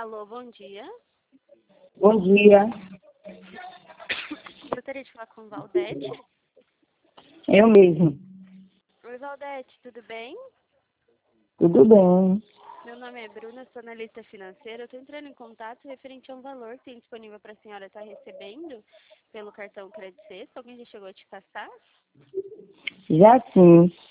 Alô, bom dia. Bom dia, Gostaria de falar com Valdete. eu mesmo. Oi, Valdete, tudo bem? Tudo bem? Meu nome é Bruna, sou analista financeira. Eu estou entrando em contato referente a um valor que tem disponível para a senhora estar recebendo pelo cartão Credit Sexta. Alguém já chegou a te passar? Já sim.